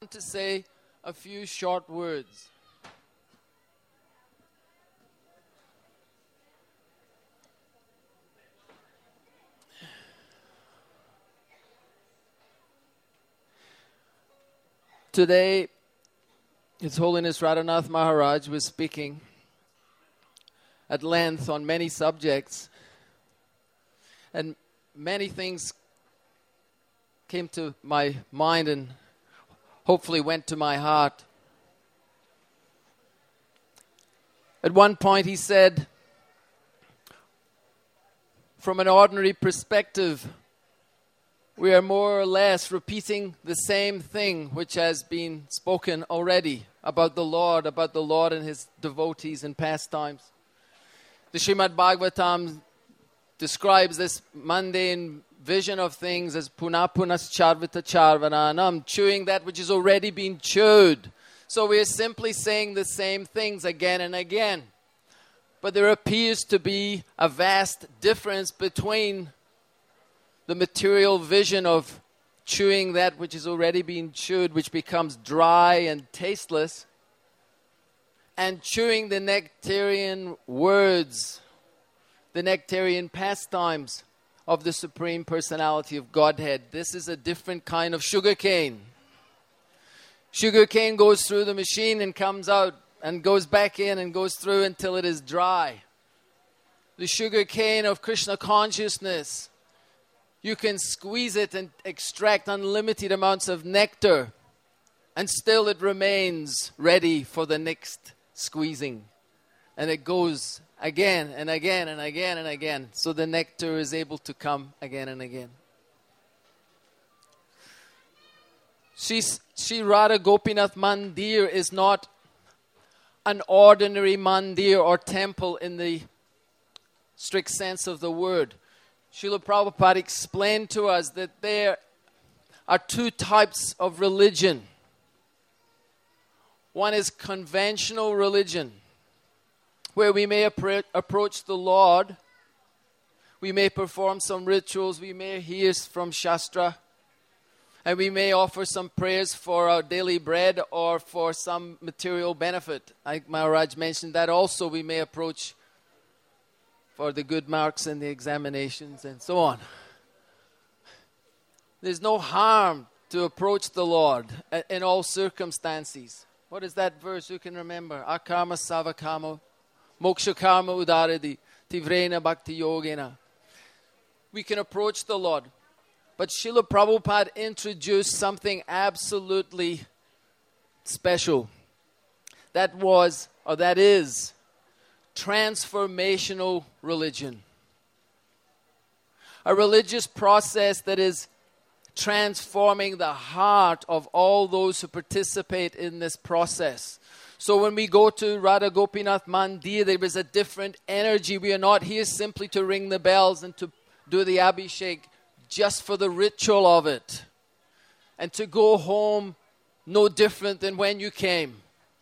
want to say a few short words. Today, His Holiness Radhanath Maharaj was speaking at length on many subjects, and many things came to my mind and hopefully went to my heart. At one point he said, from an ordinary perspective, we are more or less repeating the same thing which has been spoken already about the Lord and His devotees and pastimes. The Srimad Bhagavatam describes this mundane vision of things as punapunas charvita charvananam, chewing that which has already been chewed. So we are simply saying the same things again and again. But there appears to be a vast difference between the material vision of chewing that which has already been chewed, which becomes dry and tasteless, and chewing the nectarian words, the nectarian pastimes of the Supreme Personality of Godhead. This is a different kind of sugarcane. Sugarcane goes through the machine and comes out and goes back in and goes through until it is dry. The sugarcane of Krishna consciousness, you can squeeze it and extract unlimited amounts of nectar, and still it remains ready for the next squeezing. And it goes again and again and again and again. So the nectar is able to come again and again. Sri Radha Gopinath Mandir is not an ordinary mandir or temple in the strict sense of the word. Srila Prabhupada explained to us that there are two types of religion. One is conventional religion, where we may approach the Lord, we may perform some rituals, we may hear from Shastra, and we may offer some prayers for our daily bread or for some material benefit. Like Maharaj mentioned that also, we may approach for the good marks in the examinations and so on. There's no harm to approach the Lord in all circumstances. What is that verse? You can remember. Akarma savakamo, moksha karma udaradi, tivrena bhakti yogena. We can approach the Lord. But Srila Prabhupada introduced something absolutely special. That is transformational religion. A religious process that is transforming the heart of all those who participate in this process. So when we go to Radha Gopinath Mandir, there is a different energy. We are not here simply to ring the bells and to do the Abhishek just for the ritual of it. And to go home no different than when you came.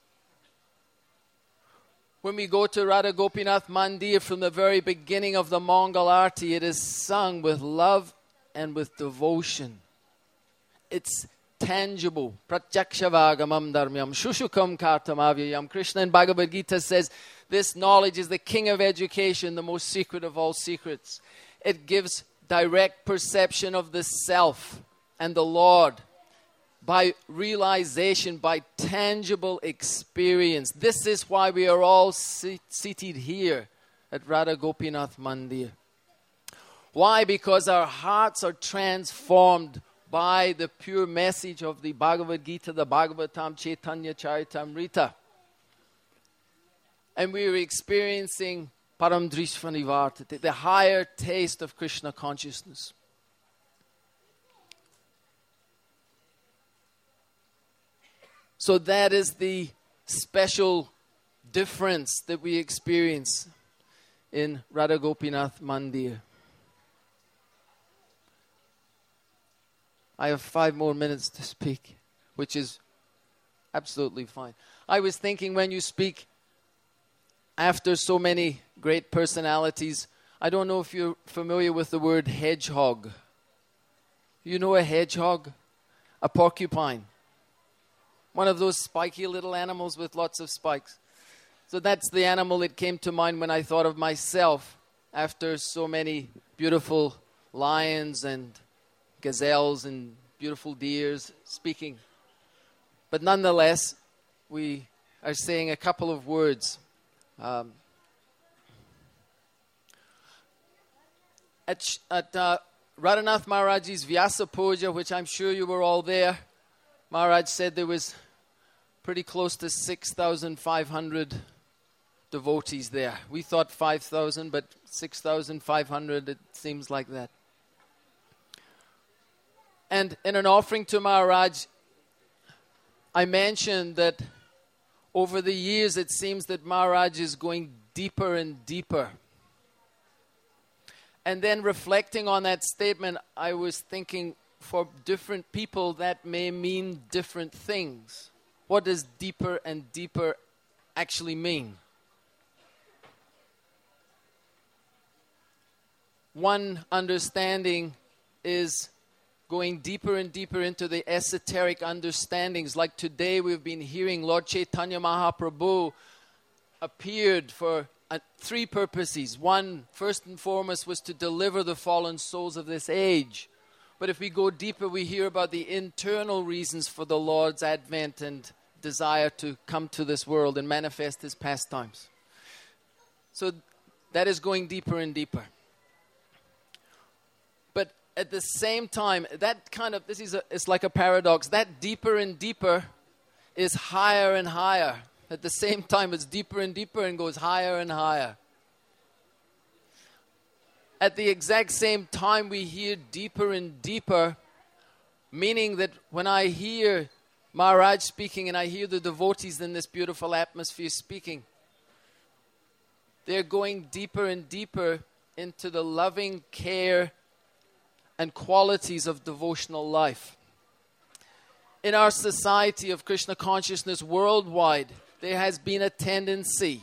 When we go to Radha Gopinath Mandir, from the very beginning of the Mangal Arti, it is sung with love and with devotion. It's tangible. Pratyaksha-vagamam dharmyam shushukam kartamavyayam. Krishna in Bhagavad Gita says, this knowledge is the king of education, the most secret of all secrets. It gives direct perception of the self and the Lord by realization, by tangible experience. This is why we are all seated here at Radha Gopinath Mandir. Why? Because our hearts are transformed by the pure message of the Bhagavad Gita, the Bhagavatam, Chaitanya Charitamrita. And we are experiencing Param Drishva Nivartate, the higher taste of Krishna consciousness. So that is the special difference that we experience in Radha Gopinath Mandir. I have 5 more minutes to speak, which is absolutely fine. I was thinking, when you speak after so many great personalities, I don't know if you're familiar with the word hedgehog. You know a hedgehog? A porcupine. One of those spiky little animals with lots of spikes. So that's the animal that came to mind when I thought of myself after so many beautiful lions and gazelles and beautiful deers speaking. But nonetheless, we are saying a couple of words. At Radhanath Maharaj's Vyasa Puja, which I'm sure you were all there, Maharaj said there was pretty close to 6,500 devotees there. We thought 5,000, but 6,500, it seems like that. And in an offering to Maharaj, I mentioned that over the years it seems that Maharaj is going deeper and deeper. And then reflecting on that statement, I was thinking for different people that may mean different things. What does deeper and deeper actually mean? One understanding is going deeper and deeper into the esoteric understandings. Like today we've been hearing Lord Chaitanya Mahaprabhu appeared for 3 purposes. One, first and foremost, was to deliver the fallen souls of this age. But if we go deeper, we hear about the internal reasons for the Lord's advent and desire to come to this world and manifest His pastimes. So that is going deeper and deeper. But at the same time, it's like a paradox. That deeper and deeper is higher and higher. At the same time, it's deeper and deeper and goes higher and higher. At the exact same time, we hear deeper and deeper, meaning that when I hear Maharaj speaking and I hear the devotees in this beautiful atmosphere speaking, they're going deeper and deeper into the loving care and qualities of devotional life. In our society of Krishna consciousness worldwide, there has been a tendency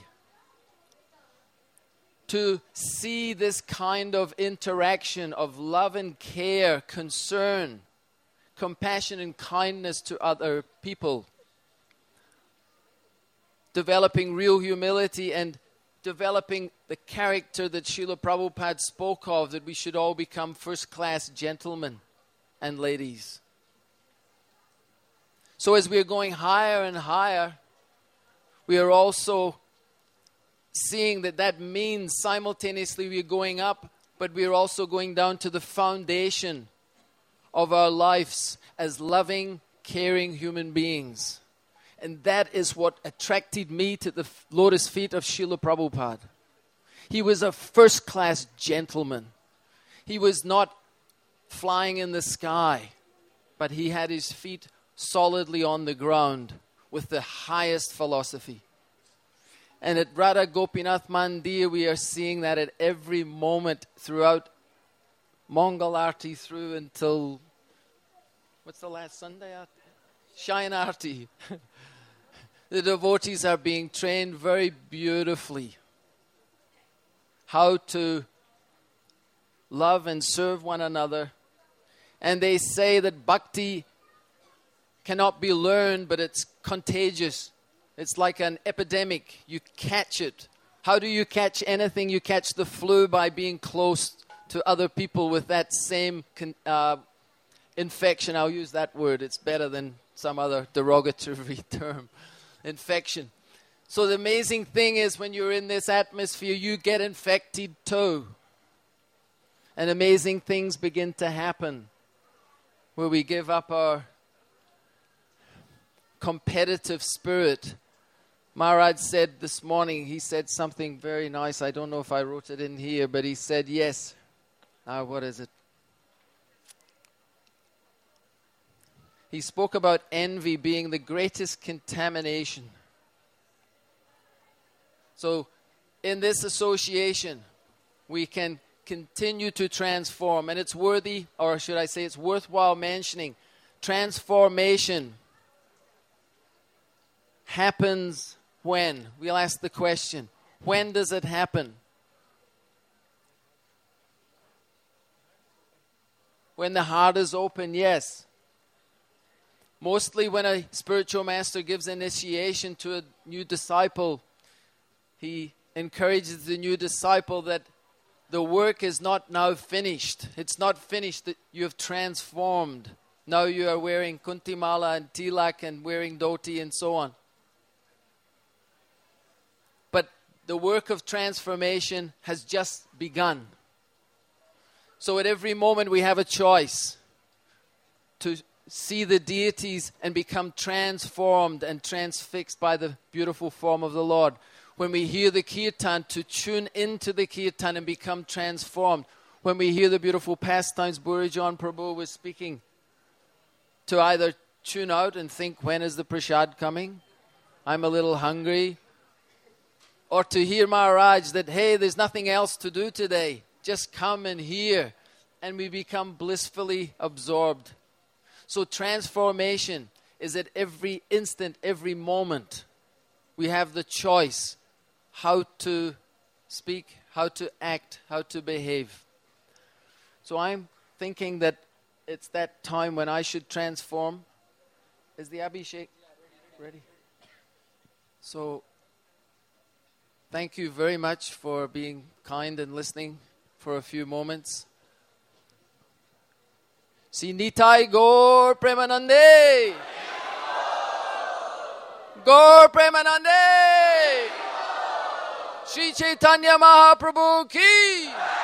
to see this kind of interaction of love and care, concern, compassion and kindness to other people, developing real humility and developing the character that Srila Prabhupada spoke of, that we should all become first-class gentlemen and ladies. So as we're going higher and higher, we are also seeing that means simultaneously we're going up, but we're also going down to the foundation of our lives as loving, caring human beings. And that is what attracted me to the lotus feet of Srila Prabhupada. He was a first-class gentleman. He was not flying in the sky, but he had his feet solidly on the ground with the highest philosophy. And at Radha Gopinath Mandir, we are seeing that at every moment throughout Mangal Aarti through until, what's the last Sunday? Shayan Aarti. The devotees are being trained very beautifully how to love and serve one another. And they say that bhakti cannot be learned, but it's contagious. It's like an epidemic. You catch it. How do you catch anything? You catch the flu by being close to other people with that same infection. I'll use that word. It's better than some other derogatory term. Infection. So the amazing thing is when you're in this atmosphere, you get infected too. And amazing things begin to happen where we give up our competitive spirit. Maharaj said this morning, he said something very nice. I don't know if I wrote it in here, but he said, yes. What is it? He spoke about envy being the greatest contamination. So in this association, we can continue to transform. And it's worthy, or should I say it's worthwhile mentioning, transformation happens when? We'll ask the question, when does it happen? When the heart is open, yes. Mostly when a spiritual master gives initiation to a new disciple, he encourages the new disciple that the work is not now finished. It's not finished, that you have transformed. Now you are wearing kuntimala and tilak and wearing dhoti and so on. But the work of transformation has just begun. So at every moment we have a choice to see the deities and become transformed and transfixed by the beautiful form of the Lord. When we hear the kirtan, to tune into the kirtan and become transformed. When we hear the beautiful pastimes Buri John Prabhu was speaking, to either tune out and think, when is the prasad coming? I'm a little hungry. Or to hear Maharaj that, hey, there's nothing else to do today. Just come and hear. And we become blissfully absorbed. So transformation is at every instant, every moment. We have the choice how to speak, how to act, how to behave. So I'm thinking that it's that time when I should transform. Is the Abhishek ready? So thank you very much for being kind and listening for a few moments. Sri Nitai Gaur Premanande. Gaur Premanande. Sri Chaitanya Mahaprabhu ki.